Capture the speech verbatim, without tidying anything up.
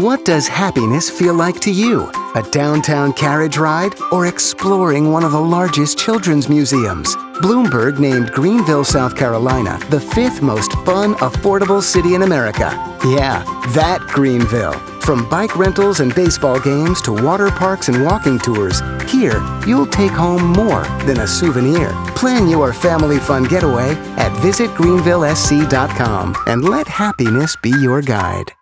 What does happiness feel like to you? A downtown carriage ride or exploring one of the largest children's museums? Bloomberg named Greenville, South Carolina, the fifth most fun, affordable city in America. Yeah, that Greenville. From bike rentals and baseball games to water parks and walking tours, here you'll take home more than a souvenir. Plan your family fun getaway at visit greenville s c dot com and let happiness be your guide.